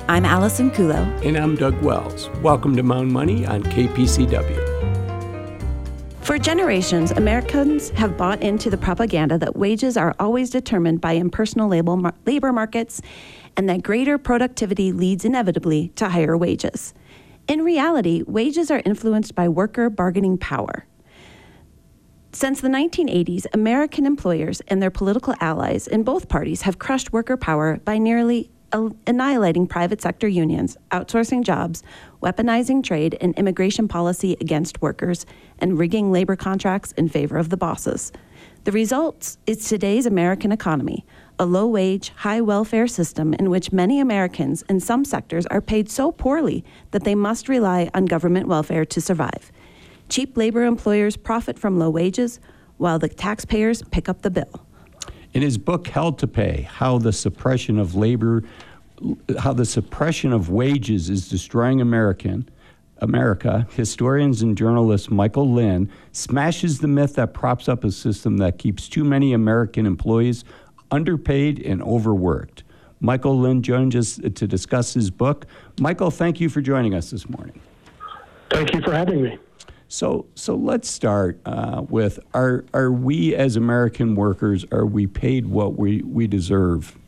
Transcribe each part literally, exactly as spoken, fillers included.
I'm Allison Kulo. And I'm Doug Wells. Welcome to Mound Money on K P C W. For generations, Americans have bought into the propaganda that wages are always determined by impersonal labor markets and that greater productivity leads inevitably to higher wages. In reality, wages are influenced by worker bargaining power. Since the nineteen eighties, American employers and their political allies in both parties have crushed worker power by nearly annihilating private sector unions, outsourcing jobs, weaponizing trade and immigration policy against workers, and rigging labor contracts in favor of the bosses. The result is today's American economy, a low-wage, high-welfare system in which many Americans in some sectors are paid so poorly that they must rely on government welfare to survive. Cheap labor employers profit from low wages, while the taxpayers pick up the bill. In his book, Hell to Pay, How the Suppression of Labor, How the Suppression of Wages is Destroying American, America, historians and journalist Michael Lind smashes the myth that props up a system that keeps too many American employees underpaid and overworked. Michael Lind joins us to discuss his book. Michael, thank you for joining us this morning. Thank you for having me. So, so let's start uh, with, are are we as American workers, are we paid what we, we deserve?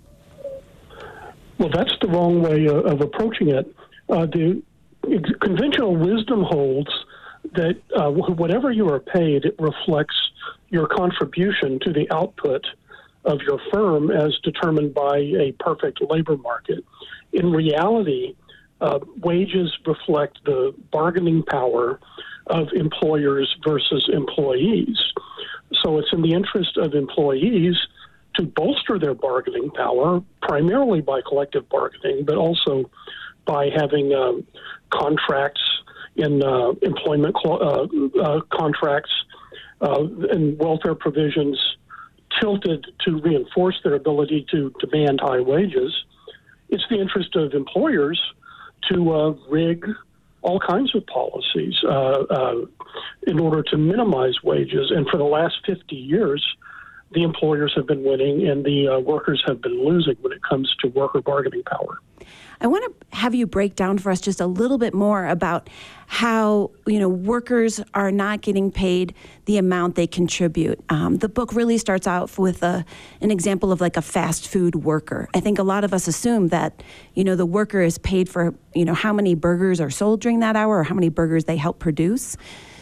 Well, that's the wrong way uh, of approaching it. Uh, the ex- conventional wisdom holds that uh, whatever you are paid, it reflects your contribution to the output of your firm as determined by a perfect labor market. In reality, uh, wages reflect the bargaining power of employers versus employees. So it's in the interest of employees to bolster their bargaining power, primarily by collective bargaining, but also by having um, contracts in uh, employment uh, uh, contracts uh, and welfare provisions tilted to reinforce their ability to demand high wages. It's the interest of employers to uh, rig all kinds of policies uh, uh, in order to minimize wages. And for the last fifty years, the employers have been winning and the uh, workers have been losing when it comes to worker bargaining power. I want to have you break down for us just a little bit more about how, you know, workers are not getting paid the amount they contribute. Um, the book really starts out with a, an example of like a fast food worker. I think a lot of us assume that, you know, the worker is paid for, you know, how many burgers are sold during that hour or how many burgers they help produce.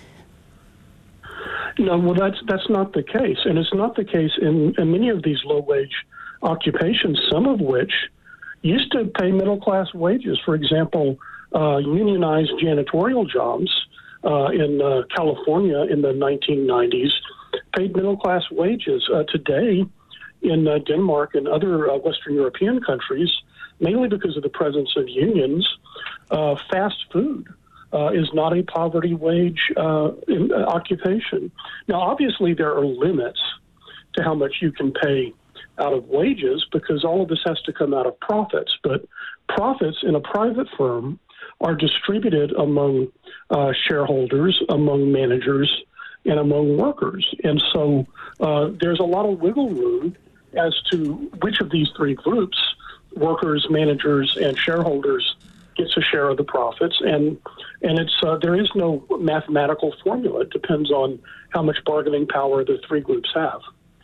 No, well, that's that's not the case. And it's not the case in, in many of these low-wage occupations, some of which used to pay middle-class wages. For example, uh, unionized janitorial jobs uh, in uh, California in the nineteen nineties paid middle-class wages. Uh, today, in uh, Denmark and other uh, Western European countries, mainly because of the presence of unions, uh, fast food uh, is not a poverty wage uh, in, uh, occupation. Now, obviously, there are limits to how much you can pay out of wages because all of this has to come out of profits. But profits in a private firm are distributed among uh, shareholders, among managers, and among workers. And so uh, there's a lot of wiggle room as to which of these three groups, workers, managers, and shareholders, gets a share of the profits. And and it's uh, there is no mathematical formula. It depends on how much bargaining power the three groups have.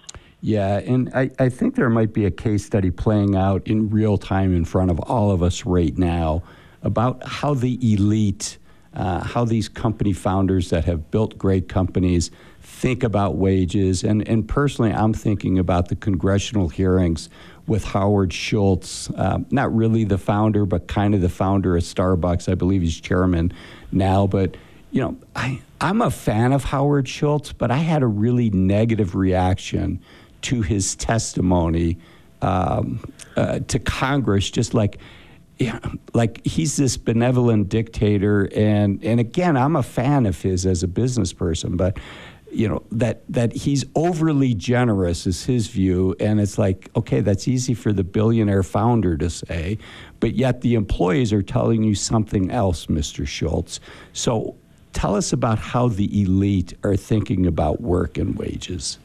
Yeah, and I, I think there might be a case study playing out in real time in front of all of us right now about how the elite, uh, how these company founders that have built great companies think about wages. And, and personally, I'm thinking about the congressional hearings with Howard Schultz, uh, not really the founder, but kind of the founder of Starbucks. I believe he's chairman now. But, you know, I, I'm a fan of Howard Schultz, but I had a really negative reaction to his testimony um, uh, to Congress, just like, yeah, like he's this benevolent dictator. And, and again, I'm a fan of his as a business person, but you know, that that he's overly generous is his view. And it's like, okay, that's easy for the billionaire founder to say, but yet the employees are telling you something else, Mister Schultz. So tell us about how the elite are thinking about work and wages.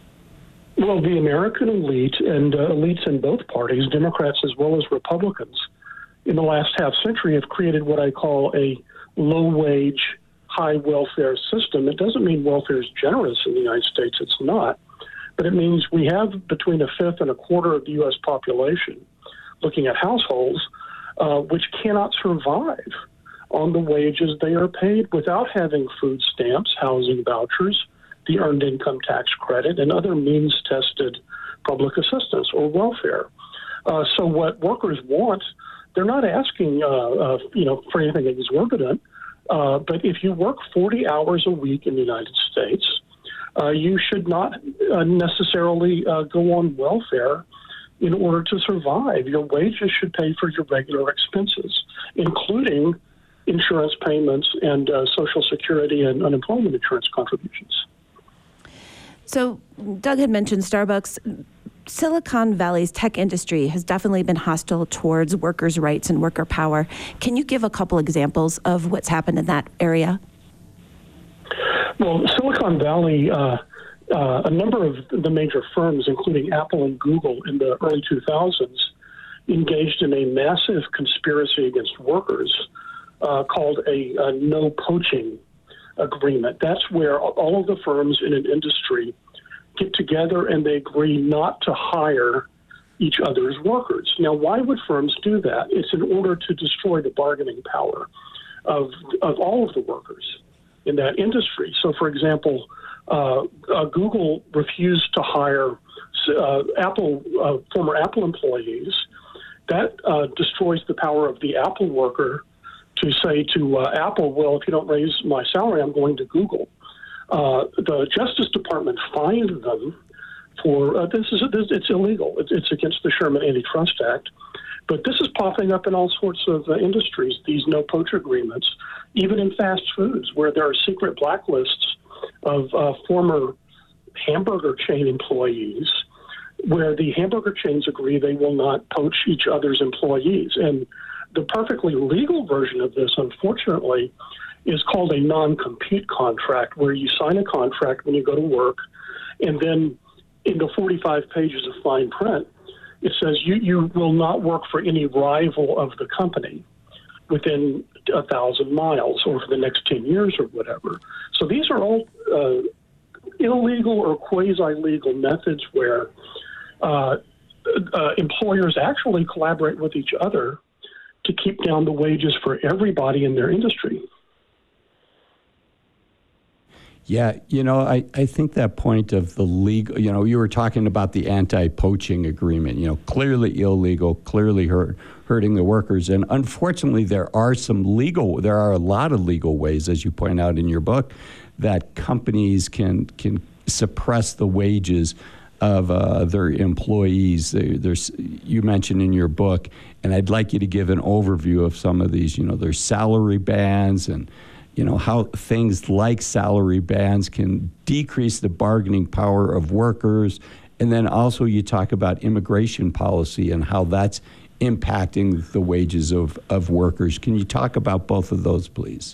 Well, the American elite and uh, elites in both parties, Democrats as well as Republicans, in the last half century have created what I call a low-wage, high-welfare system. It doesn't mean welfare is generous in the United States. It's not. But it means we have between a fifth and a quarter of the U S population, looking at households, uh, which cannot survive on the wages they are paid without having food stamps, housing vouchers, the earned income tax credit, and other means-tested public assistance or welfare. Uh, so what workers want, they're not asking, uh, uh, you know, for anything exorbitant. Uh, but if you work forty hours a week in the United States, uh, you should not uh, necessarily uh, go on welfare in order to survive. Your wages should pay for your regular expenses, including insurance payments and uh, Social Security and unemployment insurance contributions. So Doug had mentioned Starbucks. Silicon Valley's tech industry has definitely been hostile towards workers' rights and worker power. Can you give a couple examples of what's happened in that area? Well, Silicon Valley, uh, uh, a number of the major firms, including Apple and Google in the early two thousands, engaged in a massive conspiracy against workers uh, called a, a no poaching agreement. That's where all of the firms in an industry get together and they agree not to hire each other's workers. Now, why would firms do that? It's in order to destroy the bargaining power of, of all of the workers in that industry. So, for example, uh, uh, Google refused to hire uh, Apple, uh, former Apple employees. That uh, destroys the power of the Apple worker to say to uh, Apple, well, if you don't raise my salary, I'm going to Google. Uh, the Justice Department fined them for uh, this is this, it's illegal. It's, it's against the Sherman Antitrust Act. But this is popping up in all sorts of uh, industries, these no-poach agreements, even in fast foods, where there are secret blacklists of uh, former hamburger chain employees, where the hamburger chains agree they will not poach each other's employees. And the perfectly legal version of this, unfortunately, is called a non-compete contract, where you sign a contract when you go to work, and then in the forty-five pages of fine print, it says you, you will not work for any rival of the company within a thousand miles or for the next ten years or whatever. So these are all uh, illegal or quasi-legal methods where uh, uh, employers actually collaborate with each other to keep down the wages for everybody in their industry. Yeah, you know, I, I think that point of the legal, you know, you were talking about the anti-poaching agreement, you know, clearly illegal, clearly hurt, hurting the workers. And unfortunately, there are some legal, there are a lot of legal ways, as you point out in your book, that companies can can suppress the wages of uh, their employees. There's, you mentioned in your book, and I'd like you to give an overview of some of these. You know, there's salary bans and, you know, how things like salary bans can decrease the bargaining power of workers. And then also you talk about immigration policy and how that's impacting the wages of, of workers. Can you talk about both of those, please?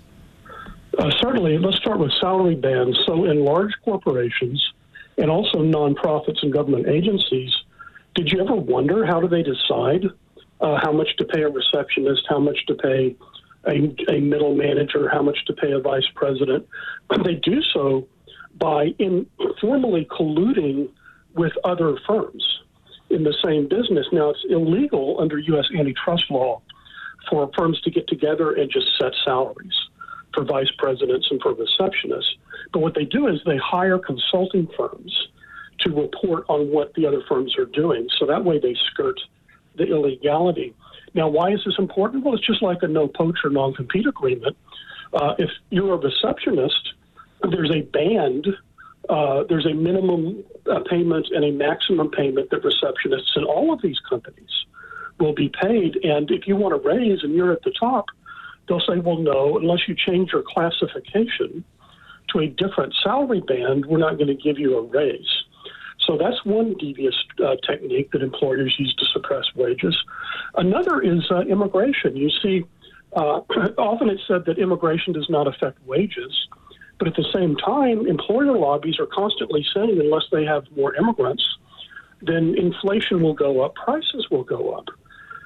Uh, certainly. Let's start with salary bans. So in large corporations and also nonprofits and government agencies, did you ever wonder how do they decide uh, how much to pay a receptionist, how much to pay A, a middle manager, how much to pay a vice president? They do so by informally colluding with other firms in the same business. Now, it's illegal under U S antitrust law for firms to get together and just set salaries for vice presidents and for receptionists. But what they do is they hire consulting firms to report on what the other firms are doing. So that way they skirt the illegality. Now, why is this important? Well, it's just like a no-poach or non-compete agreement. Uh, if you're a receptionist, there's a band, uh, there's a minimum uh, payment and a maximum payment that receptionists in all of these companies will be paid. And if you want a raise and you're at the top, they'll say, well, no, unless you change your classification to a different salary band, we're not going to give you a raise. So that's one devious uh, technique that employers use to suppress wages. Another is uh, immigration. You see, uh, often it's said that immigration does not affect wages, but at the same time, employer lobbies are constantly saying unless they have more immigrants, then inflation will go up, prices will go up.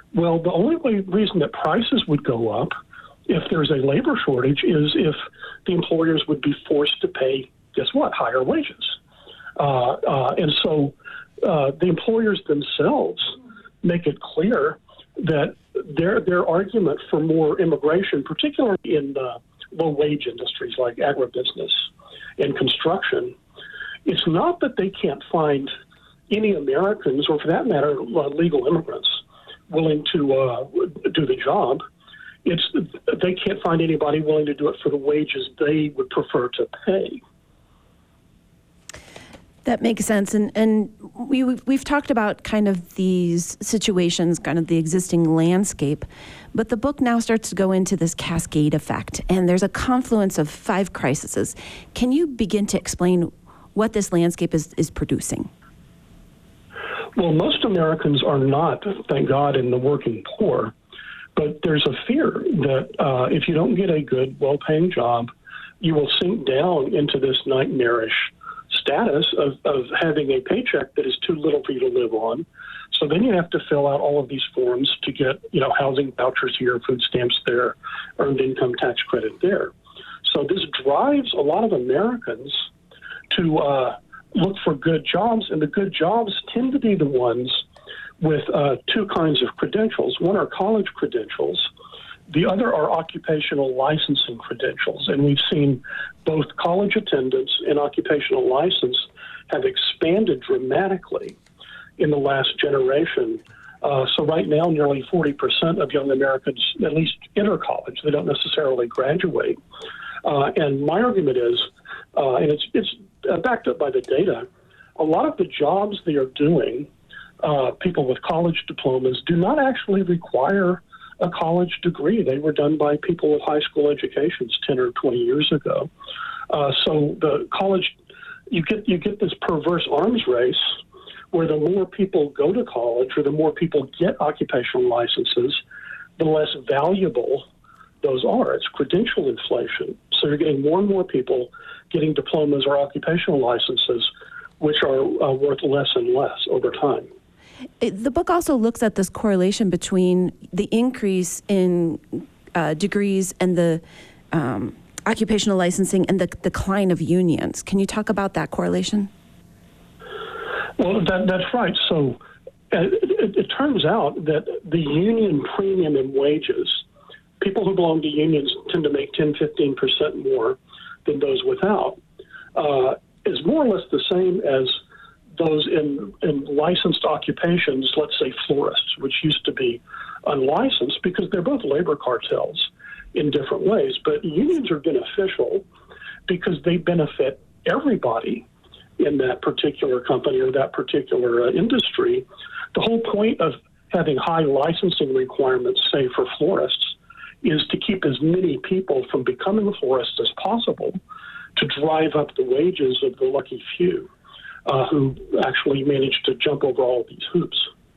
Well, the only way, reason that prices would go up if there's a labor shortage is if the employers would be forced to pay, guess what, higher wages. Uh, uh, and so uh, the employers themselves make it clear that their their argument for more immigration, particularly in uh, low-wage industries like agribusiness and construction, it's not that they can't find any Americans, or for that matter, uh, legal immigrants, willing to uh, do the job. It's they can't find anybody willing to do it for the wages they would prefer to pay. That makes sense. And and we, we've talked about kind of these situations, kind of the existing landscape, but the book now starts to go into this cascade effect, and there's a confluence of five crises. Can you begin to explain what this landscape is, is producing? Well, most Americans are not, thank God, in the working poor, but there's a fear that uh, if you don't get a good, well-paying job, you will sink down into this nightmarish status of, of having a paycheck that is too little for you to live on. So then you have to fill out all of these forms to get, you know, housing vouchers here, food stamps there, earned income tax credit there. So this drives a lot of Americans to uh, look for good jobs, and the good jobs tend to be the ones with uh, two kinds of credentials. One are college credentials. The other are occupational licensing credentials, and we've seen both college attendance and occupational license have expanded dramatically in the last generation. Uh, so right now, nearly forty percent of young Americans at least enter college. They don't necessarily graduate. Uh, and my argument is, uh, and it's, it's backed up by the data, a lot of the jobs they are doing, uh, people with college diplomas, do not actually require a college degree. They were done by people with high school educations ten or twenty years ago. Uh, so the college, you get you get this perverse arms race where the more people go to college or the more people get occupational licenses, the less valuable those are. It's credential inflation. So you're getting more and more people getting diplomas or occupational licenses, which are uh, worth less and less over time. It, the book also looks at this correlation between the increase in uh, degrees and the um, occupational licensing and the decline of unions. Can you talk about that correlation? Well, that, that's right. So uh, it, it turns out that the union premium in wages, people who belong to unions tend to make ten, fifteen percent more than those without, uh, is more or less the same as those in, in licensed occupations, let's say florists, which used to be unlicensed because they're both labor cartels in different ways. But unions are beneficial because they benefit everybody in that particular company or that particular uh, industry. The whole point of having high licensing requirements, say for florists, is to keep as many people from becoming florists as possible to drive up the wages of the lucky few. Uh, who actually managed to jump over all of these hoops.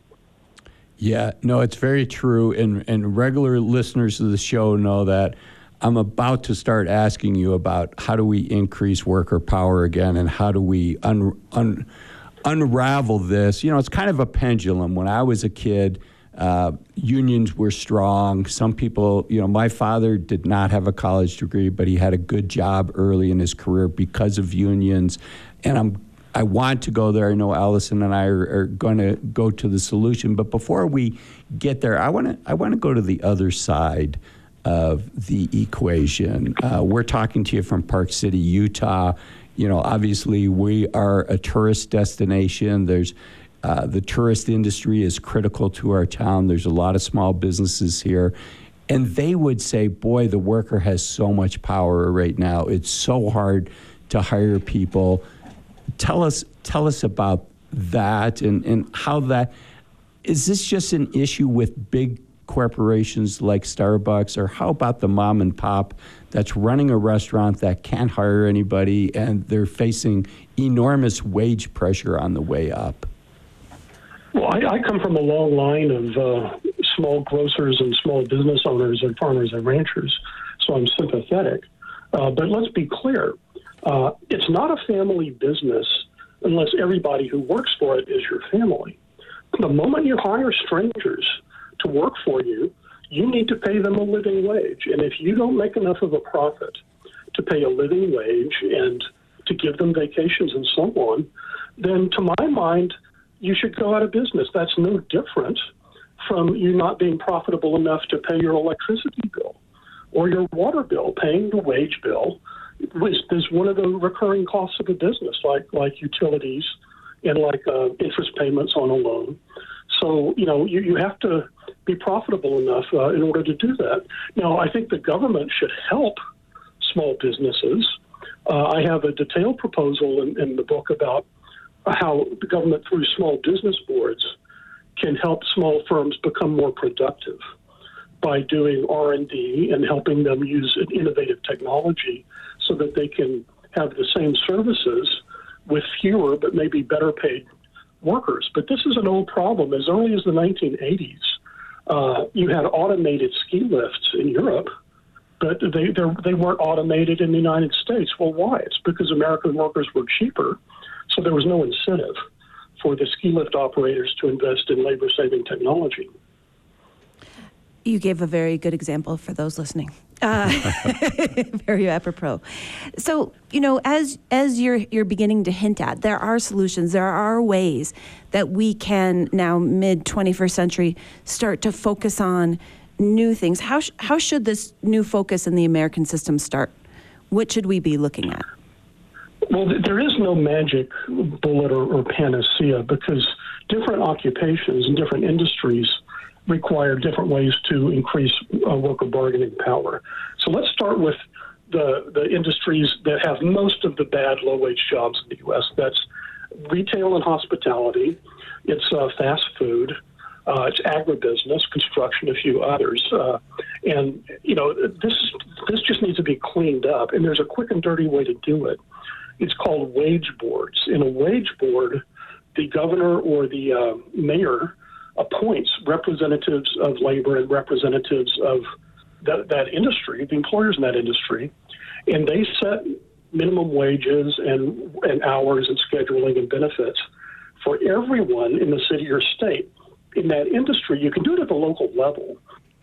Yeah, no, it's very true. And, and regular listeners of the show know that I'm about to start asking you about how do we increase worker power again and how do we un, un, unravel this. You know, it's kind of a pendulum. When I was a kid, uh, unions were strong. Some people, you know, my father did not have a college degree, but he had a good job early in his career because of unions. And I'm I want to go there. I know Allison and I are, are going to go to the solution. But before we get there, I want to I want to go to the other side of the equation. Uh, we're talking to you from Park City, Utah. You know, obviously we are a tourist destination. There's uh, the tourist industry is critical to our town. There's a lot of small businesses here. And they would say, boy, the worker has so much power right now. It's so hard to hire people. Tell us tell us about that and, and how that, is this just an issue with big corporations like Starbucks, or how about the mom and pop that's running a restaurant that can't hire anybody and they're facing enormous wage pressure on the way up? Well, I, I come from a long line of uh, small grocers and small business owners and farmers and ranchers, so I'm sympathetic. Uh, but let's be clear. Uh, it's not a family business unless everybody who works for it is your family. The moment you hire strangers to work for you, you need to pay them a living wage. And if you don't make enough of a profit to pay a living wage and to give them vacations and so on, then to my mind, you should go out of business. That's no different from you not being profitable enough to pay your electricity bill or your water bill. Paying the wage bill is one of the recurring costs of a business, like like utilities and like uh, interest payments on a loan. So, you know, you, you have to be profitable enough uh, in order to do that. Now, I think the government should help small businesses. Uh, I have a detailed proposal in, in the book about how the government, through small business boards, can help small firms become more productive by doing R and D and helping them use innovative technology so that they can have the same services with fewer but maybe better paid workers. But this is an old problem. As early as the nineteen eighties, uh, you had automated ski lifts in Europe, but they they weren't automated in the United States. Well, why? It's because American workers were cheaper, so there was no incentive for the ski lift operators to invest in labor-saving technology. You gave a very good example for those listening. Uh, very apropos. So, you know, as as you're you're beginning to hint at, there are solutions. There are ways that we can now, mid twenty-first century, start to focus on new things. How sh- how should this new focus in the American system start? What should we be looking at? Well, there is no magic bullet or, or panacea, because different occupations and different industries require different ways to increase uh, worker bargaining power. So let's start with the, the industries that have most of the bad low-wage jobs in the U S. That's retail and hospitality. It's uh, fast food. Uh, it's agribusiness, construction, a few others. Uh, and, you know, this this just needs to be cleaned up. And there's a quick and dirty way to do it. It's called wage boards. In a wage board, the governor or the uh, mayor appoints representatives of labor and representatives of that, that industry, the employers in that industry, and they set minimum wages and, and hours and scheduling and benefits for everyone in the city or state in that industry. You can do it at the local level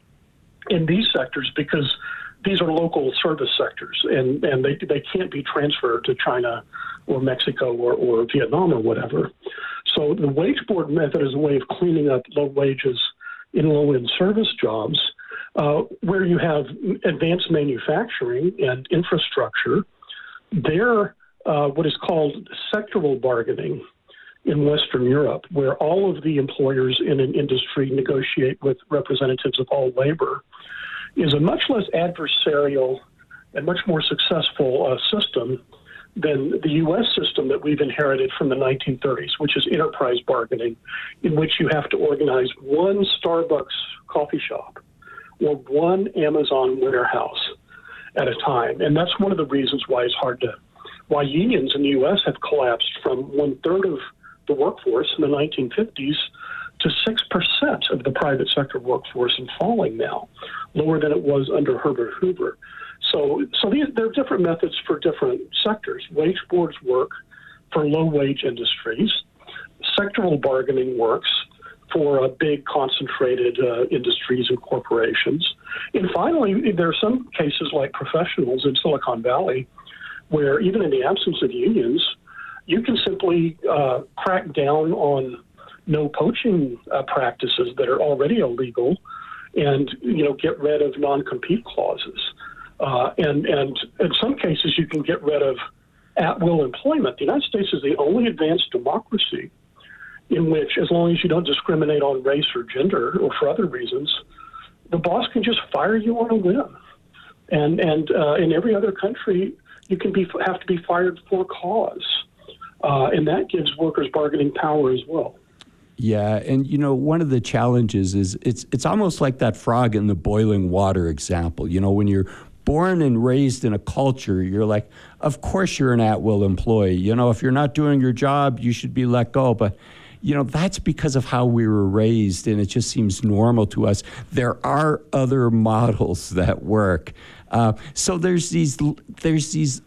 in these sectors because these are local service sectors, and, and they they can't be transferred to China or Mexico or, or Vietnam or whatever. So the wage board method is a way of cleaning up low wages in low-end service jobs uh, where you have advanced manufacturing and infrastructure. They're uh, what is called sectoral bargaining in Western Europe, where all of the employers in an industry negotiate with representatives of all labor, is a much less adversarial and much more successful uh, system than the U S system that we've inherited from the nineteen thirties, which is enterprise bargaining, in which you have to organize one Starbucks coffee shop or one Amazon warehouse at a time. And that's one of the reasons why it's hard to, why unions in the U S have collapsed from one third of the workforce in the nineteen fifties to six percent of the private sector workforce, and falling now, lower than it was under Herbert Hoover. So, so these, there are different methods for different sectors. Wage boards work for low-wage industries. Sectoral bargaining works for uh, big, concentrated uh, industries and corporations. And finally, there are some cases like professionals in Silicon Valley where, even in the absence of unions, you can simply uh, crack down on no poaching uh, practices that are already illegal, and you know get rid of non-compete clauses. Uh, and and in some cases, you can get rid of at-will employment. The United States is the only advanced democracy in which, as long as you don't discriminate on race or gender or for other reasons, the boss can just fire you on a whim. And and uh, in every other country, you can be have to be fired for cause, uh, and that gives workers bargaining power as well. Yeah, and you know, one of the challenges is it's it's almost like that frog in the boiling water example. You know, when you're born and raised in a culture, you're like, of course you're an at-will employee. You know, if you're not doing your job, you should be let go. But, you know, that's because of how we were raised, and it just seems normal to us. There are other models that work. Uh, so there's these there's these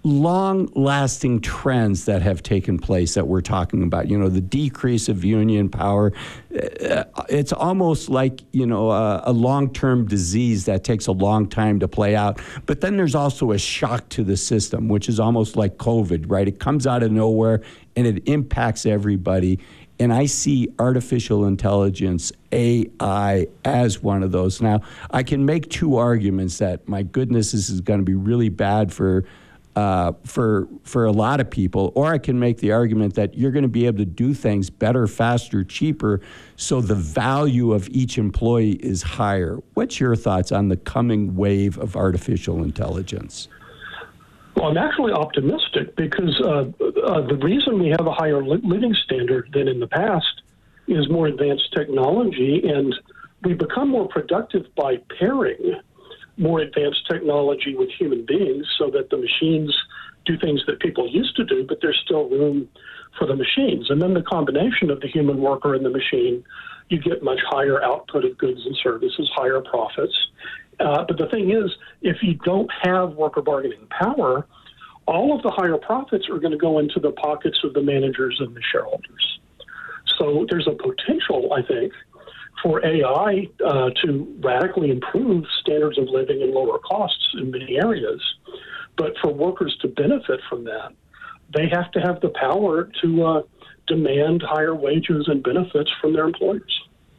long-lasting trends that have taken place that we're talking about. You know, the decrease of union power. Uh, it's almost like, you know, a, a long-term disease that takes a long time to play out. But then there's also a shock to the system, which is almost like COVID, right? It comes out of nowhere and it impacts everybody. And I see artificial intelligence, A I, as one of those. Now, I can make two arguments that, my goodness, this is going to be really bad for uh, for for a lot of people, or I can make the argument that you're going to be able to do things better, faster, cheaper, so the value of each employee is higher. What's your thoughts on the coming wave of artificial intelligence? Well, I'm actually optimistic because uh, uh, the reason we have a higher li- living standard than in the past is more advanced technology, and we become more productive by pairing more advanced technology with human beings so that the machines do things that people used to do, but there's still room for the machines. And then the combination of the human worker and the machine, you get much higher output of goods and services, higher profits. Uh, but the thing is, if you don't have worker bargaining power, all of the higher profits are going to go into the pockets of the managers and the shareholders. So there's a potential, I think, for A I uh, to radically improve standards of living and lower costs in many areas. But for workers to benefit from that, they have to have the power to uh, demand higher wages and benefits from their employers.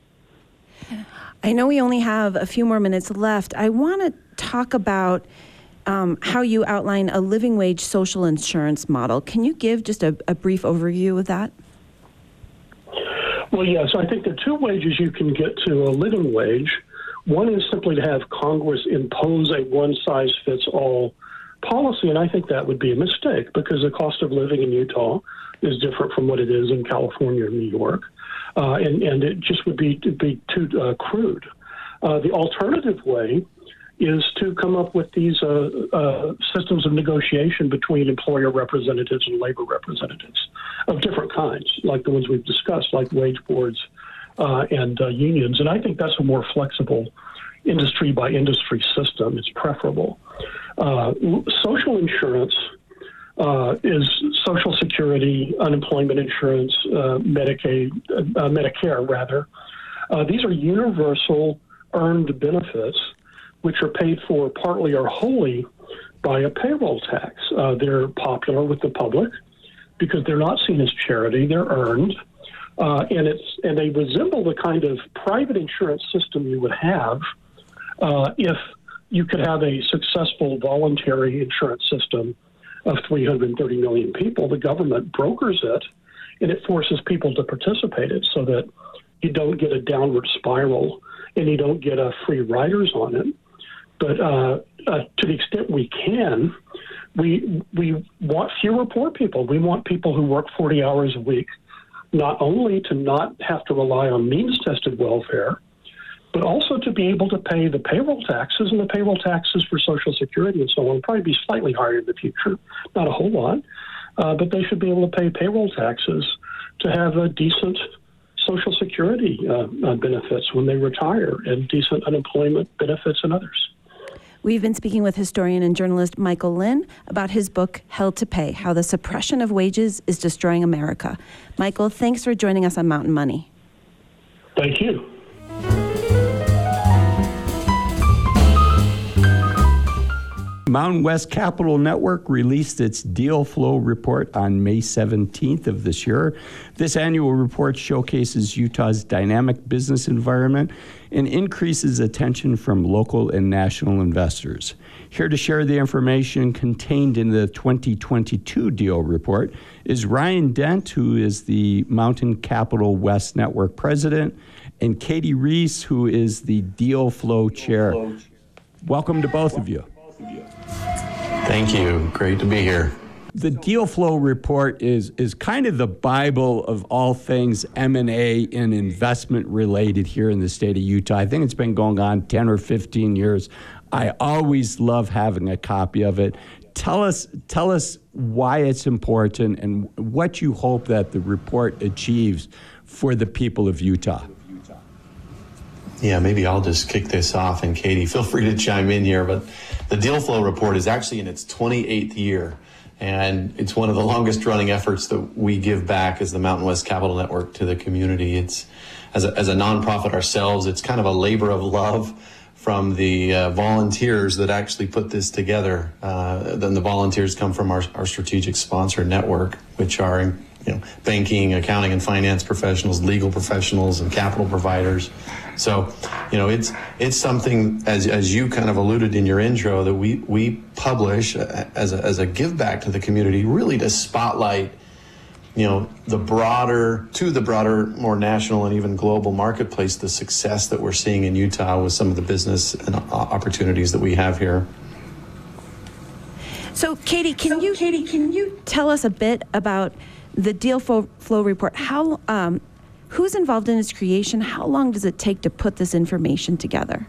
I know we only have a few more minutes left. I want to talk about um, how you outline a living wage social insurance model. Can you give just a, a brief overview of that? Well, yes, I think there are two wages you can get to a living wage. One is simply to have Congress impose a one-size-fits-all policy, and I think that would be a mistake because the cost of living in Utah is different from what it is in California or New York, uh, and, and it just would be, be too uh, crude. Uh, the alternative way is to come up with these uh, uh, systems of negotiation between employer representatives and labor representatives of different kinds, like the ones we've discussed, like wage boards uh, and uh, unions. And I think that's a more flexible industry by industry system. It's preferable. Uh, social insurance uh, is Social Security, unemployment insurance, uh, Medicaid, uh, Medicare rather. Uh, these are universal earned benefits which are paid for partly or wholly by a payroll tax. Uh, they're popular with the public because they're not seen as charity, they're earned, uh, and it's and they resemble the kind of private insurance system you would have uh, if you could have a successful voluntary insurance system of three hundred thirty million people. The government brokers it, and it forces people to participate in it so that you don't get a downward spiral and you don't get uh, free riders on it. But uh, uh, to the extent we can, we we want fewer poor people. We want people who work forty hours a week, not only to not have to rely on means-tested welfare, but also to be able to pay the payroll taxes, and the payroll taxes for Social Security and so on will probably be slightly higher in the future, not a whole lot, uh, but they should be able to pay payroll taxes to have a decent Social Security uh, uh, benefits when they retire and decent unemployment benefits and others. We've been speaking with historian and journalist Michael Lynn about his book, Hell to Pay, How the Suppression of Wages is Destroying America. Michael, thanks for joining us on Mountain Money. Thank you. Mountain West Capital Network released its deal flow report on May seventeenth of this year. This annual report showcases Utah's dynamic business environment and increases attention from local and national investors. Here to share the information contained in the twenty twenty-two deal report is Ryan Dent, who is the Mountain Capital West Network president, and Katie Reese, who is the deal flow chair. Welcome to both of you. Thank you. Great to be here. The deal flow report is is kind of the Bible of all things M and A and investment related here in the state of Utah. I think it's been going on ten or fifteen years. I always love having a copy of it. Tell us tell us why it's important and what you hope that the report achieves for the people of Utah. Yeah, maybe I'll just kick this off, and Katie, feel free to chime in here. But the deal flow report is actually in its twenty-eighth year. And it's one of the longest running efforts that we give back as the Mountain West Capital Network to the community. It's as a, as a nonprofit ourselves, it's kind of a labor of love from the uh, volunteers that actually put this together. Uh, then the volunteers come from our, our strategic sponsor network, which are, you know, banking, accounting and finance professionals, legal professionals, and capital providers. So, you know, it's it's something, as as you kind of alluded in your intro, that we we publish as a, as a give back to the community, really to spotlight, you know, the broader, to the broader, more national and even global marketplace, the success that we're seeing in Utah with some of the business and opportunities that we have here. So, Katie, can so, you Katie, can you tell us a bit about the deal flow, flow report? How um, who's involved in its creation? How long does it take to put this information together?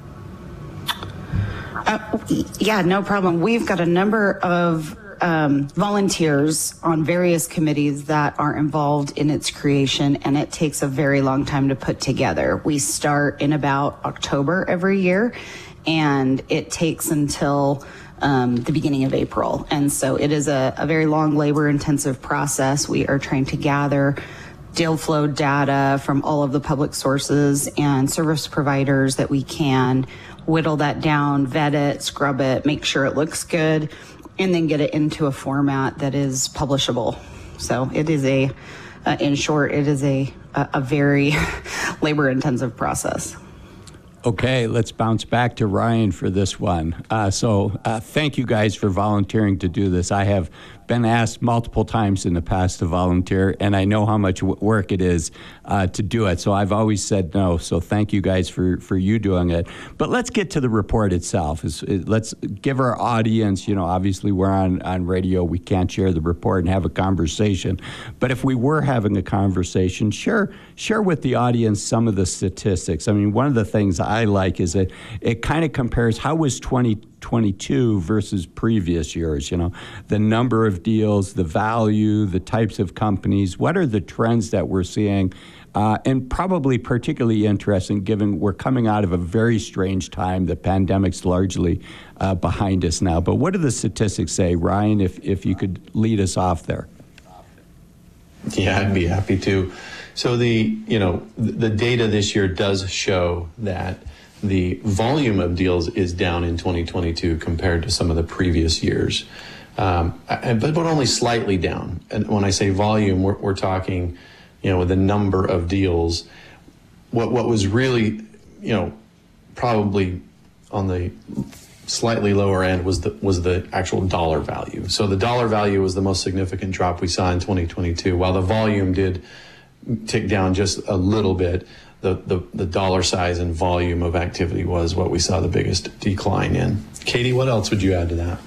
Uh, yeah, no problem. We've got a number of um, volunteers on various committees that are involved in its creation, and it takes a very long time to put together. We start in about October every year, and it takes until Um, the beginning of April. And so it is a, a very long labor intensive process. We are trying to gather deal flow data from all of the public sources and service providers that we can, whittle that down, vet it, scrub it, make sure it looks good, and then get it into a format that is publishable. So it is a, uh, in short, it is a, a, a very labor intensive process. Okay, let's bounce back to Ryan for this one. Uh, so uh, thank you guys for volunteering to do this. I have been asked multiple times in the past to volunteer, and I know how much w- work it is uh, to do it. So I've always said no. So thank you guys for, for you doing it. But let's get to the report itself. It's, it, let's give our audience, you know, obviously we're on, on radio. We can't share the report and have a conversation. But if we were having a conversation, share, share with the audience some of the statistics. I mean, one of the things I like is that it kind of compares how was twenty twenty-two versus previous years, you know, the number of deals, the value, the types of companies, what are the trends that we're seeing, uh, and probably particularly interesting given we're coming out of a very strange time. The pandemic's largely uh, behind us now. But what do the statistics say? Ryan, if, if you could lead us off there. Yeah, I'd be happy to. So the, you know, the data this year does show that the volume of deals is down in twenty twenty-two compared to some of the previous years, um, but, but only slightly down. And when I say volume, we're, we're talking, you know, the number of deals. What what was really, you know, probably on the slightly lower end was the was the actual dollar value. So the dollar value was the most significant drop we saw in twenty twenty-two, while the volume did tick down just a little bit. The, the, the dollar size and volume of activity was what we saw the biggest decline in. Katie, what else would you add to that?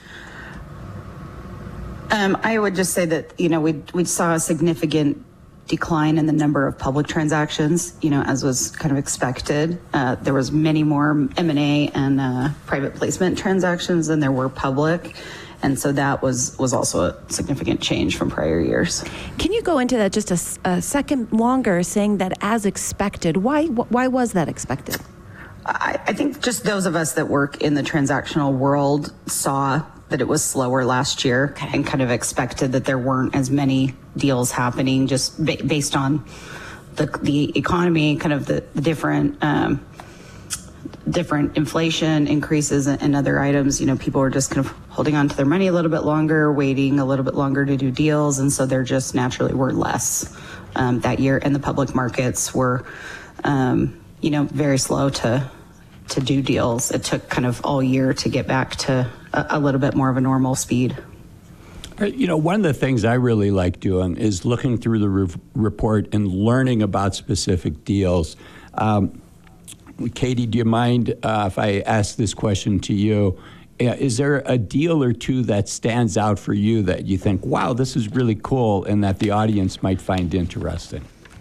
Um, I would just say that, you know, we we saw a significant decline in the number of public transactions, you know, as was kind of expected. Uh, there was many more M and A and uh, private placement transactions than there were public. And so that was, was also a significant change from prior years. Can you go into that just a, a second longer, saying that as expected? Why why was that expected? I, I think just those of us that work in the transactional world saw that it was slower last year and kind of expected that there weren't as many deals happening just ba- based on the the economy, kind of the, the different um, different inflation increases and other items. You know, people are just kind of holding on to their money a little bit longer, waiting a little bit longer to do deals. And so there just naturally were less um, that year. And the public markets were, um, you know, very slow to to do deals. It took kind of all year to get back to a, a little bit more of a normal speed. You know, one of the things I really like doing is looking through the re- report and learning about specific deals. Um, Katie, do you mind uh, if I ask this question to you? Uh, is there a deal or two that stands out for you that you think, wow, this is really cool, and that the audience might find interesting?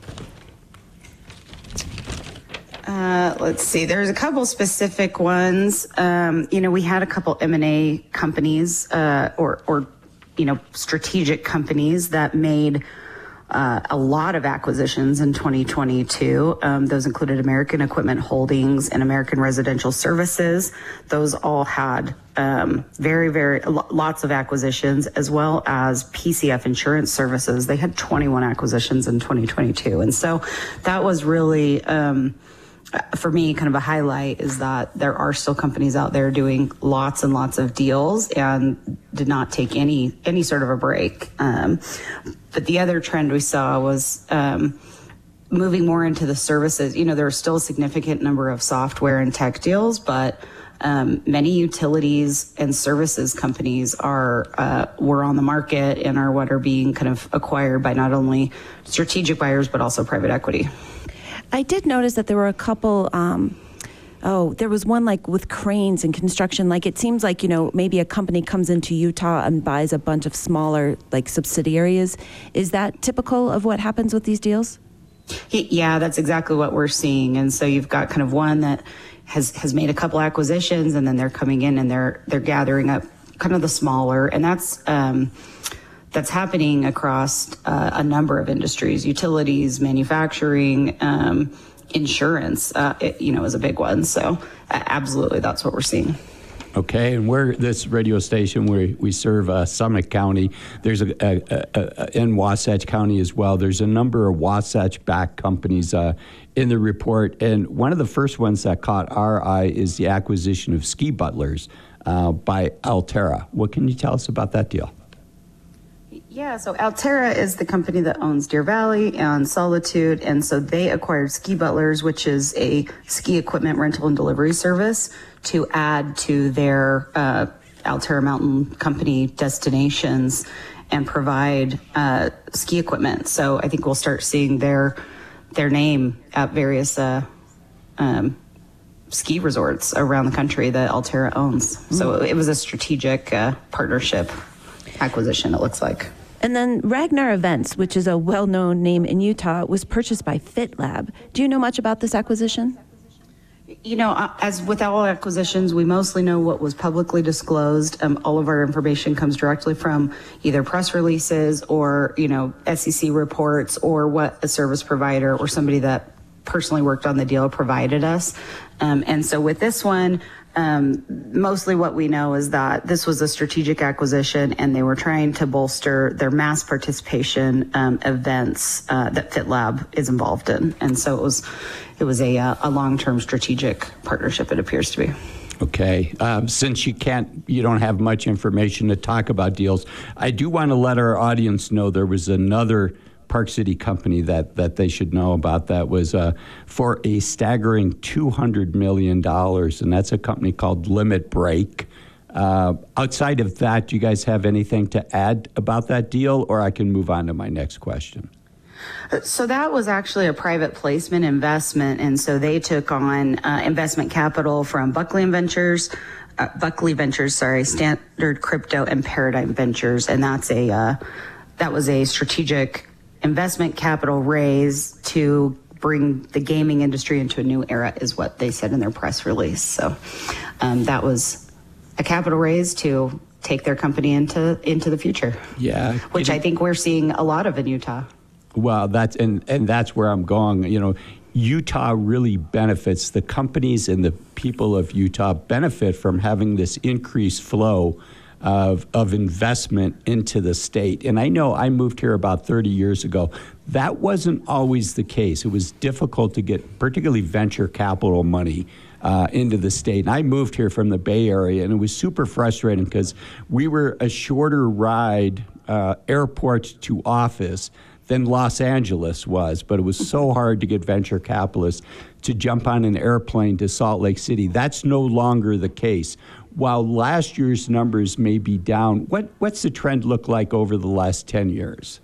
Uh, let's see. There's a couple specific ones. Um, you know, we had a couple M and A companies uh, or, or, you know, strategic companies that made uh, a lot of acquisitions in twenty twenty-two. Um, those included American Equipment Holdings and American Residential Services. Those all had um, very, very lots of acquisitions, as well as P C F Insurance Services. They had twenty-one acquisitions in twenty twenty-two. And so that was really, um, for me, kind of a highlight is that there are still companies out there doing lots and lots of deals and did not take any any sort of a break. Um, but the other trend we saw was um, moving more into the services. You know, there are still a significant number of software and tech deals, but um, many utilities and services companies are uh, were on the market and are what are being kind of acquired by not only strategic buyers but also private equity. I did notice that there were a couple, um, oh, there was one like with cranes and construction. Like it seems like, you know, maybe a company comes into Utah and buys a bunch of smaller like subsidiaries. Is that typical of what happens with these deals? Yeah, that's exactly what we're seeing. And so you've got kind of one that has, has made a couple acquisitions, and then they're coming in and they're they're gathering up kind of the smaller. And that's um, that's happening across uh, a number of industries: utilities, manufacturing, um, insurance, uh, it, you know, is a big one. So uh, absolutely, that's what we're seeing. Okay, and we're this radio station where we serve uh, Summit County. There's a, a, a, a in Wasatch County as well. There's a number of Wasatch-backed companies uh, in the report, and one of the first ones that caught our eye is the acquisition of Ski Butlers uh, by Alterra. What can you tell us about that deal? Yeah, so Alterra is the company that owns Deer Valley and Solitude, and so they acquired Ski Butlers, which is a ski equipment rental and delivery service, to add to their uh, Alterra Mountain Company destinations and provide uh, ski equipment. So I think we'll start seeing their their name at various uh, um, ski resorts around the country that Alterra owns. Mm. So it was a strategic uh, partnership acquisition, it looks like. And then Ragnar Events, which is a well-known name in Utah, was purchased by FitLab. Do you know much about this acquisition? You know, as with all acquisitions, we mostly know what was publicly disclosed. Um, all of our information comes directly from either press releases or, you know, S E C reports, or what a service provider or somebody that personally worked on the deal provided us. Um, and so with this one, Um, mostly what we know is that this was a strategic acquisition, and they were trying to bolster their mass participation um, events uh, that FitLab is involved in. And so it was it was a, a long-term strategic partnership, it appears to be. Okay. Um, since you can't, you don't have much information to talk about deals, I do want to let our audience know there was another Park City company that, that they should know about that was uh, for a staggering two hundred million dollars, and that's a company called Limit Break. Uh, outside of that, do you guys have anything to add about that deal, or I can move on to my next question? So that was actually a private placement investment, and so they took on uh, investment capital from Buckley Ventures, uh, Buckley Ventures, sorry, Standard Crypto, and Paradigm Ventures, and that's a uh, that was a strategic investment capital raise to bring the gaming industry into a new era, is what they said in their press release. So um, that was a capital raise to take their company into into the future. Yeah, which I think we're seeing a lot of in Utah. Well, that's and and that's where I'm going. You know, Utah really benefits. The companies and the people of Utah benefit from having this increased flow of of investment into the state. And I know I moved here about thirty years ago. That wasn't always the case. It was difficult to get particularly venture capital money uh, into the state. And I moved here from the Bay Area, and it was super frustrating because we were a shorter ride uh, airport to office than Los Angeles was, but it was so hard to get venture capitalists to jump on an airplane to Salt Lake City. That's no longer the case. While last year's numbers may be down, what, what's the trend look like over the last ten years?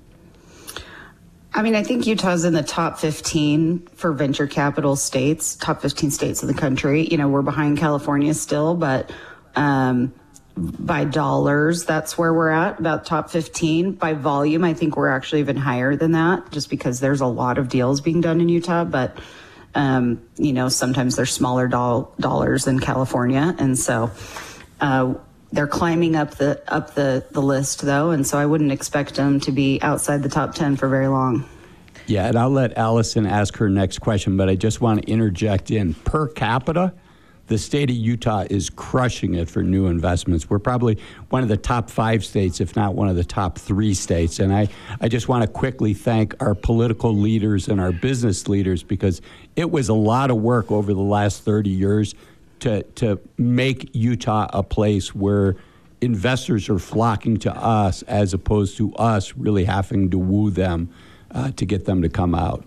I mean, I think Utah's in the top fifteen for venture capital states, top fifteen states in the country. You know, we're behind California still, but um, by dollars, that's where we're at, about top fifteen. By volume, I think we're actually even higher than that, just because there's a lot of deals being done in Utah, but Um, you know, sometimes they're smaller doll- dollars in California. And so uh, they're climbing up the up the, the list, though, and so I wouldn't expect them to be outside the top ten for very long. Yeah, and I'll let Allison ask her next question, but I just want to interject in. Per capita, the state of Utah is crushing it for new investments. We're probably one of the top five states, if not one of the top three states. And I, I just want to quickly thank our political leaders and our business leaders, because it was a lot of work over the last thirty years to, to make Utah a place where investors are flocking to us as opposed to us really having to woo them uh, to get them to come out.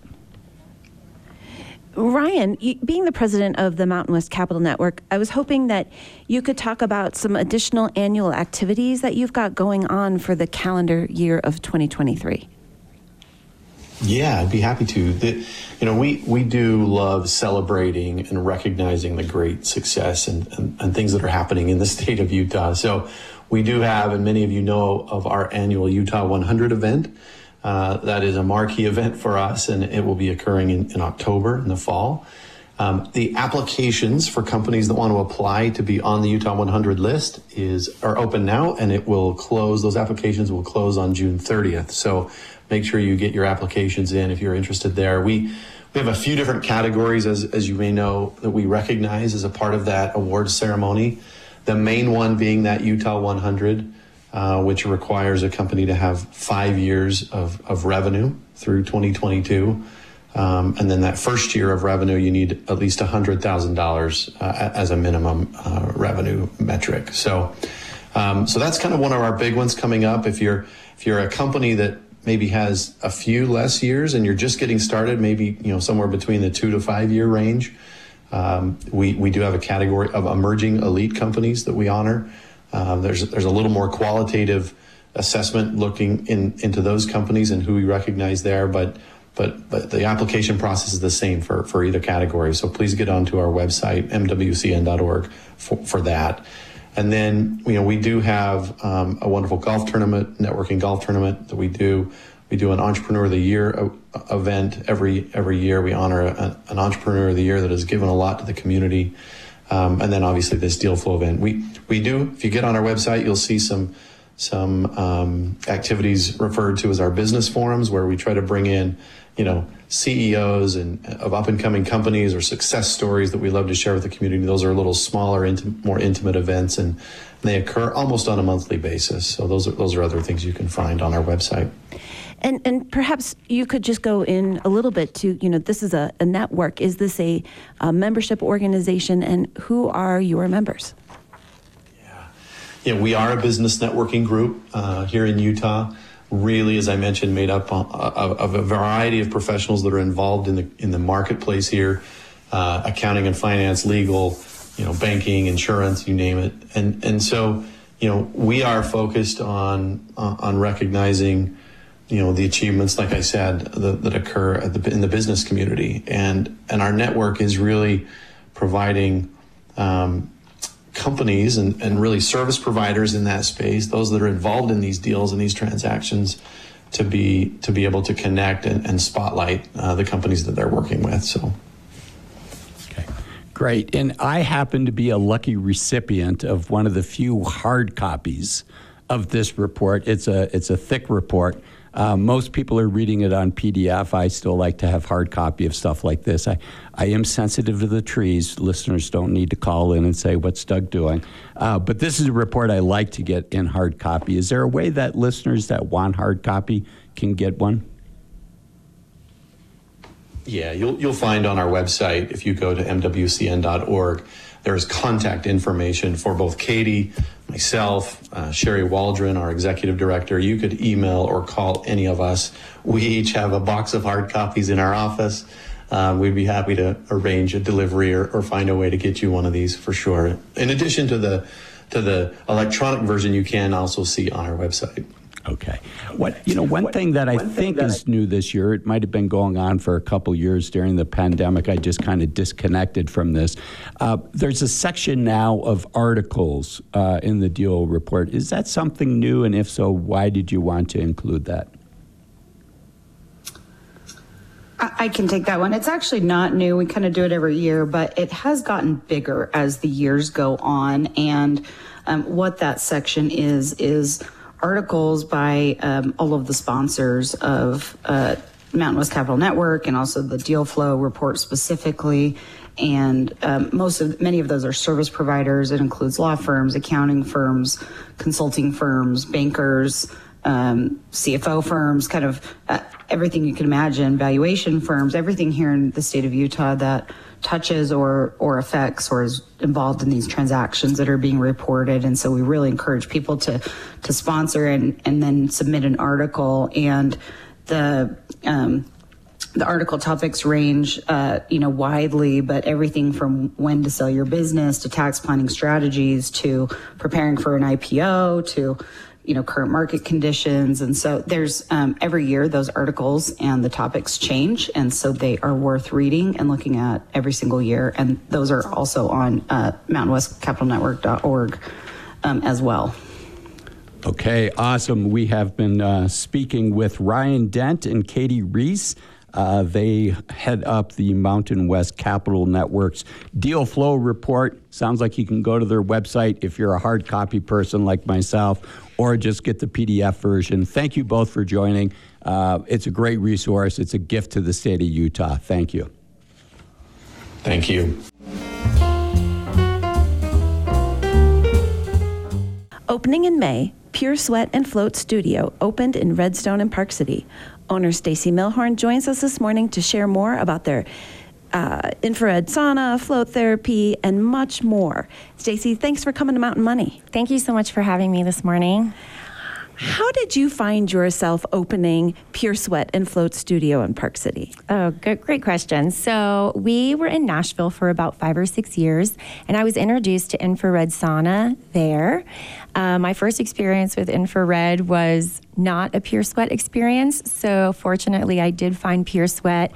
Ryan, you, being the president of the Mountain West Capital Network, I was hoping that you could talk about some additional annual activities that you've got going on for the calendar year of twenty twenty-three. Yeah, I'd be happy to. The, you know, we, we do love celebrating and recognizing the great success and, and, and things that are happening in the state of Utah. So we do have, and many of you know of our annual Utah one hundred event. Uh, that is a marquee event for us, and it will be occurring in, in October in the fall. Um, the applications for companies that want to apply to be on the Utah one hundred list is are open now, and it will close. Those applications will close on June thirtieth. So make sure you get your applications in if you're interested there. We we have a few different categories, as as you may know, that we recognize as a part of that awards ceremony. The main one being that Utah one hundred. Uh, which requires a company to have five years of, of revenue through twenty twenty-two. Um, and then that first year of revenue, you need at least one hundred thousand dollars uh, as a minimum uh, revenue metric. So um, so that's kind of one of our big ones coming up. If you're if you're a company that maybe has a few less years and you're just getting started, maybe you know somewhere between the two to five year range, um, we, we do have a category of emerging elite companies that we honor. Uh, there's there's a little more qualitative assessment looking in, into those companies and who we recognize there, but but but the application process is the same for, for either category. So please get onto our website, m w c n dot org, for, for that. And then you know we do have um, a wonderful golf tournament, networking golf tournament that we do. We do an Entrepreneur of the Year event every every year. We honor a, an Entrepreneur of the Year that has given a lot to the community. Um, and then obviously this deal flow event. We we do, if you get on our website, you'll see some some um, activities referred to as our business forums, where we try to bring in, you know, C E Os and of up and coming companies or success stories that we love to share with the community. Those are a little smaller, intim- more intimate events, and they occur almost on a monthly basis. So those are those are other things you can find on our website. And and perhaps you could just go in a little bit to, you know, this is a, a network. Is this a, a membership organization, and who are your members? Yeah, yeah, we are a business networking group uh, here in Utah. Really, as I mentioned, made up of, of a variety of professionals that are involved in the in the marketplace here, uh, accounting and finance, legal, you know, banking, insurance, you name it. And and so, you know, we are focused on uh, on recognizing, you know, the achievements, like I said, the, that occur at the, in the business community. And, and our network is really providing um, companies and, and really service providers in that space, those that are involved in these deals and these transactions, to be to be able to connect and, and spotlight uh, the companies that they're working with. So. Okay, great. And I happen to be a lucky recipient of one of the few hard copies of this report. It's a it's a thick report. Uh, most people are reading it on P D F. I still like to have hard copy of stuff like this. I, I am sensitive to the trees. Listeners don't need to call in and say, what's Doug doing? Uh, but this is a report I like to get in hard copy. Is there a way that listeners that want hard copy can get one? Yeah, you'll you'll find on our website, if you go to m w c n dot org, there's contact information for both Katie, myself, uh, Sherry Waldron, our executive director. You could email or call any of us. We each have a box of hard copies in our office. Um, we'd be happy to arrange a delivery or, or find a way to get you one of these for sure. In addition to the to the electronic version, you can also see on our website. Okay. What you know, one thing that I think is new this year, it might have been going on for a couple years during the pandemic. I just kind of disconnected from this. Uh, there's a section now of articles uh, in the deal report. Is that something new? And if so, why did you want to include that? I, I can take that one. It's actually not new. We kind of do it every year, but it has gotten bigger as the years go on. And um, what that section is, is articles by um, all of the sponsors of uh, Mountain West Capital Network and also the Deal Flow report specifically. And um, most of many of those are service providers. It includes law firms, accounting firms, consulting firms, bankers, um, C F O firms, kind of uh, everything you can imagine, valuation firms, everything here in the state of Utah that touches or or affects or is involved in these transactions that are being reported. And so we really encourage people to to sponsor and and then submit an article. And the um, The article topics range, uh, you know, widely, but everything from when to sell your business to tax planning strategies to preparing for an I P O to, you know, current market conditions. And so there's um, every year those articles and the topics change. And so they are worth reading and looking at every single year. And those are also on uh, mountain west capital network dot org um, as well. Okay, awesome. We have been uh, speaking with Ryan Dent and Katie Reese. Uh, they head up the Mountain West Capital Network's Deal Flow report. Sounds like you can go to their website if you're a hard copy person like myself, or just get the P D F version. Thank you both for joining. Uh, it's a great resource. It's a gift to the state of Utah. Thank you. Thank you. Opening in May, Pure Sweat and Float Studio opened in Redstone and Park City. Owner Stacy Milhorn joins us this morning to share more about their uh, infrared sauna, float therapy, and much more. Stacy, thanks for coming to Mountain Money. Thank you so much for having me this morning. How did you find yourself opening Pure Sweat and Float Studio in Park City? Oh, good, great question. So we were in Nashville for about five or six years, and I was introduced to infrared sauna there. Uh, my first experience with infrared was not a Pure Sweat experience. So fortunately, I did find Pure Sweat,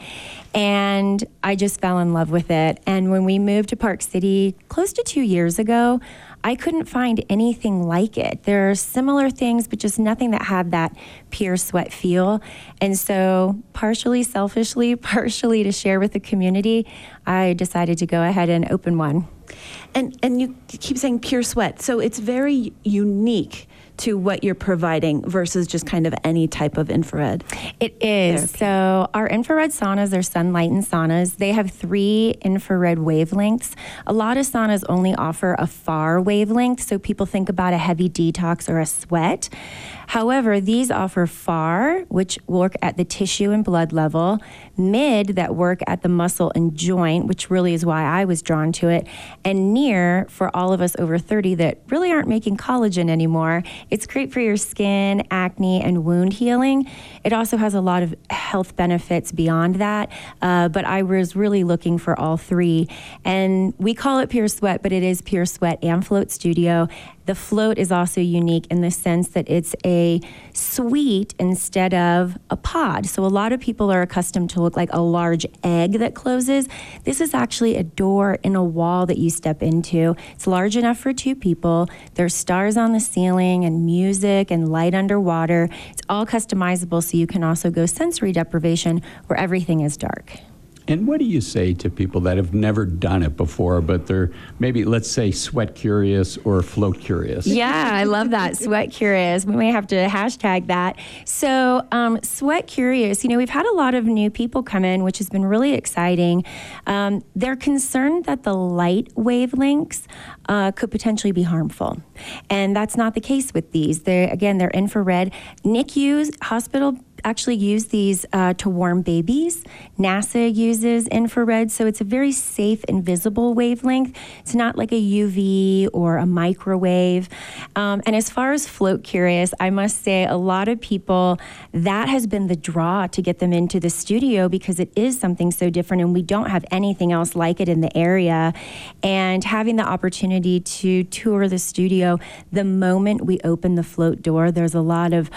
and I just fell in love with it. And when we moved to Park City close to two years ago, I couldn't find anything like it. There are similar things, but just nothing that had that Pure Sweat feel. And so partially selfishly, partially to share with the community, I decided to go ahead and open one. And and you keep saying Pure Sweat, so it's very unique to what you're providing versus just kind of any type of infrared. It is. Therapy. So our infrared saunas are sunlightened saunas. They have three infrared wavelengths. A lot of saunas only offer a far wavelength, so people think about a heavy detox or a sweat. However, these offer far, which work at the tissue and blood level, mid, that work at the muscle and joint, which really is why I was drawn to it, and near, for all of us over thirty that really aren't making collagen anymore. It's great for your skin, acne, and wound healing. It also has a lot of health benefits beyond that, uh, but I was really looking for all three. And we call it Pure Sweat, but it is Pure Sweat and Float Studio. The float is also unique in the sense that it's a suite instead of a pod. So a lot of people are accustomed to look like a large egg that closes. This is actually a door in a wall that you step into. It's large enough for two people. There's stars on the ceiling and music and light underwater. It's all customizable, so you can also go sensory deprivation where everything is dark. And what do you say to people that have never done it before, but they're maybe, let's say, sweat curious or float curious? Yeah, I love that, sweat curious. We may have to hashtag that. So um, sweat curious, you know, we've had a lot of new people come in, which has been really exciting. Um, they're concerned that the light wavelengths uh, could potentially be harmful. And that's not the case with these. They're, again, they're infrared. N I C Us, hospital actually use these uh, to warm babies. NASA uses infrared, so it's a very safe, invisible wavelength. It's not like a U V or a microwave. Um, and as far as float curious, I must say a lot of people, that has been the draw to get them into the studio because it is something so different and we don't have anything else like it in the area. And having the opportunity to tour the studio, the moment we open the float door, there's a lot of,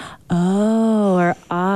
oh, or ah.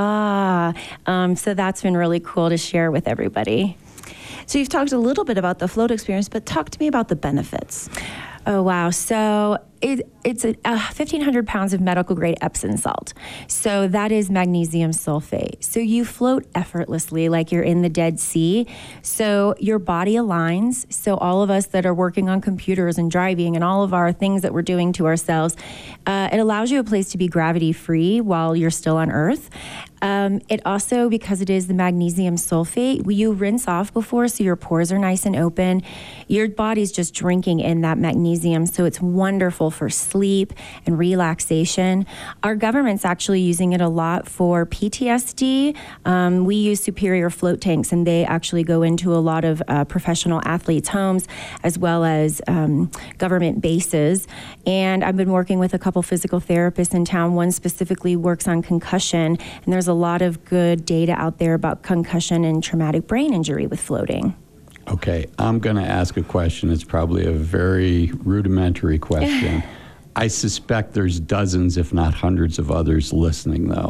Um, so that's been really cool to share with everybody. So you've talked a little bit about the float experience, but talk to me about the benefits. Oh, wow. So it, it's a, uh, fifteen hundred pounds of medical grade Epsom salt. So that is magnesium sulfate. So you float effortlessly like you're in the Dead Sea. So your body aligns. So all of us that are working on computers and driving and all of our things that we're doing to ourselves, uh, it allows you a place to be gravity free while you're still on Earth. Um, it also, because it is the magnesium sulfate, you rinse off before so your pores are nice and open. Your body's just drinking in that magnesium, so it's wonderful for sleep and relaxation. Our government's actually using it a lot for P T S D. Um, we use Superior float tanks, and they actually go into a lot of uh, professional athletes' homes as well as um, government bases. And I've been working with a couple physical therapists in town. One specifically works on concussion, and there's a lot of good data out there about concussion and traumatic brain injury with floating. Okay, I'm going to ask a question. It's probably a very rudimentary question. I suspect there's dozens, if not hundreds of others listening, though.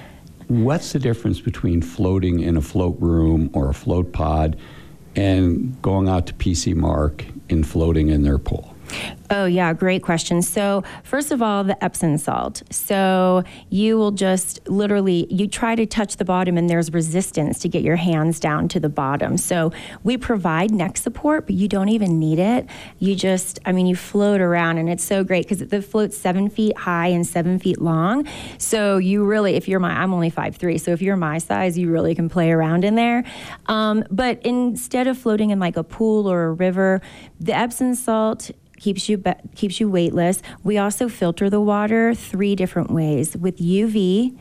What's the difference between floating in a float room or a float pod and going out to P C Mark and floating in their pool? Oh, yeah, great question. So first of all, the Epsom salt. So you will just literally, you try to touch the bottom and there's resistance to get your hands down to the bottom. So we provide neck support, but you don't even need it. You just, I mean, you float around and it's so great because the float's seven feet high and seven feet long. So you really, if you're my, I'm only five three, so if you're my size, you really can play around in there. Um, but instead of floating in like a pool or a river, the Epsom salt keeps you be- keeps you weightless. We also filter the water three different ways with U V,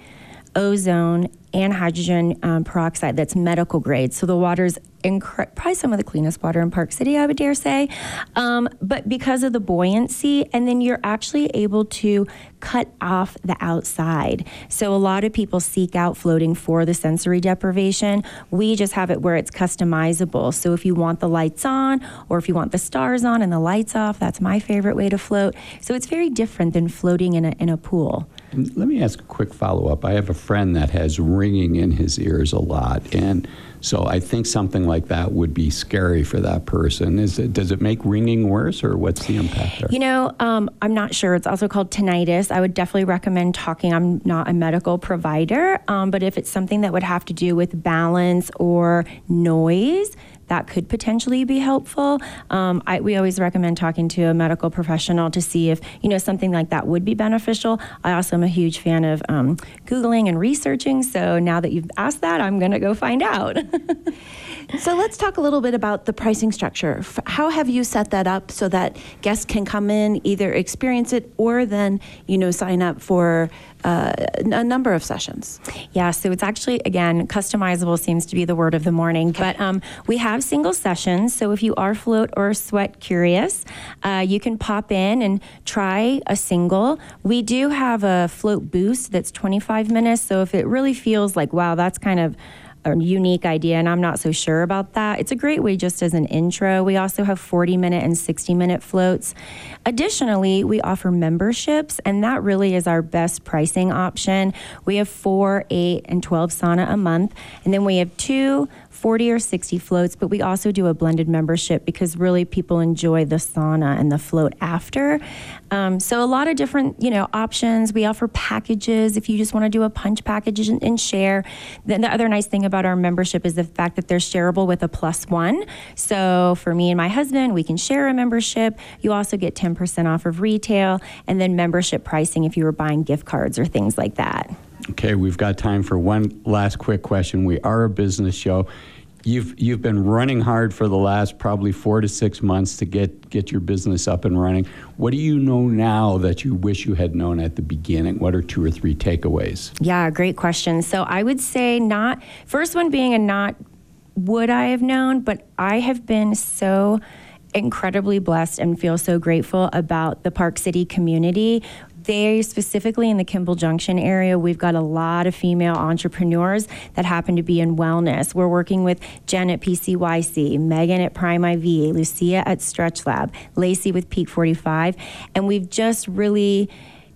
ozone, and hydrogen um, peroxide. That's medical grade. So the water's incre- probably some of the cleanest water in Park City, I would dare say. Um, but because of the buoyancy, and then you're actually able to cut off the outside. So a lot of people seek out floating for the sensory deprivation. We just have it where it's customizable. So if you want the lights on, or if you want the stars on and the lights off, that's my favorite way to float. So it's very different than floating in a in a pool. And let me ask a quick follow-up. I have a friend that has ringing in his ears a lot, and so I think something like that would be scary for that person. Is it, does it make ringing worse, or what's the impact there? You know, um, I'm not sure. It's also called tinnitus. I would definitely recommend talking. I'm not a medical provider, um, but if it's something that would have to do with balance or noise, that could potentially be helpful. Um, I, we always recommend talking to a medical professional to see if, you know, something like that would be beneficial. I also am a huge fan of um, Googling and researching. So now that you've asked that, I'm going to go find out. So let's talk a little bit about the pricing structure. F- How have you set that up so that guests can come in, either experience it, or then, you know, sign up for uh, a number of sessions? Yeah, so it's actually, again, customizable seems to be the word of the morning. Okay. But um, we have single sessions. So if you are float or sweat curious, uh, you can pop in and try a single. We do have a float boost that's twenty-five minutes. So if it really feels like, wow, that's kind of a unique idea, and I'm not so sure about that, it's a great way just as an intro. We also have forty minute and sixty minute floats. Additionally, we offer memberships, and that really is our best pricing option. We have four, eight, and twelve sauna a month, and then we have two forty or sixty floats, but we also do a blended membership because really people enjoy the sauna and the float after. Um, so a lot of different, you know, options. We offer packages if you just want to do a punch package and, and share. Then the other nice thing about our membership is the fact that they're shareable with a plus one. So for me and my husband, we can share a membership. You also get ten percent off of retail, and then membership pricing if you were buying gift cards or things like that. Okay, we've got time for one last quick question. We are a business show. You've you've been running hard for the last probably four to six months to get, get your business up and running. What do you know now that you wish you had known at the beginning? What are two or three takeaways? Yeah, great question. So I would say not, first one being a not would I have known, but I have been so incredibly blessed and feel so grateful about the Park City community. They specifically in the Kimball Junction area, we've got a lot of female entrepreneurs that happen to be in wellness. We're working with Jen at P C Y C, Megan at Prime I V, Lucia at Stretch Lab, Lacey with Peak forty-five, and we've just really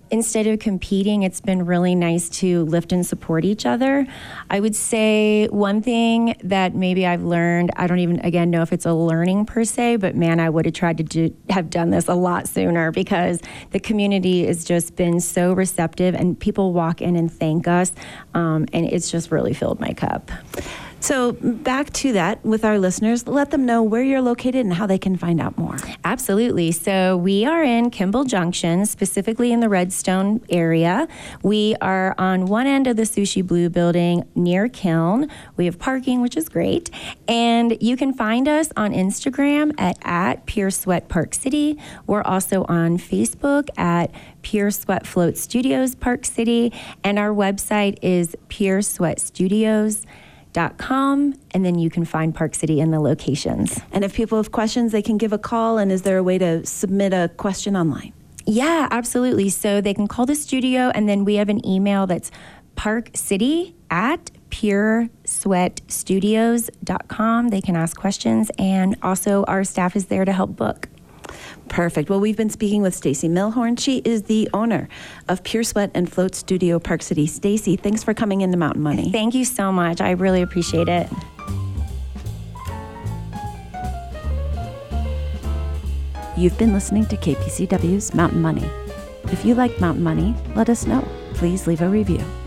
instead of competing, it's been really nice to lift and support each other. I would say one thing that maybe I've learned, I don't even, again, know if it's a learning per se, but man, I would have tried to do, have done this a lot sooner, because the community has just been so receptive and people walk in and thank us, um, and it's just really filled my cup. So back to that with our listeners, let them know where you're located and how they can find out more. Absolutely. So we are in Kimball Junction, specifically in the Redstone area. We are on one end of the Sushi Blue building near Kiln. We have parking, which is great. And you can find us on Instagram at, at Pure Sweat Park City. We're also on Facebook at Pure Sweat Float Studios Park City. And our website is pure sweat studios dot com, and then you can find Park City in the locations. And if people have questions, they can give a call, and is there a way to submit a question online? Yeah, absolutely. So they can call the studio, and then we have an email that's parkcity at pure sweat studios dot com. They can ask questions, and also our staff is there to help book. Perfect. Well, we've been speaking with Stacy Milhorn. She is the owner of Pure Sweat and Float Studio Park City. Stacy, thanks for coming into Mountain Money. Thank you so much. I really appreciate it. You've been listening to K P C W's Mountain Money. If you like Mountain Money, let us know. Please leave a review.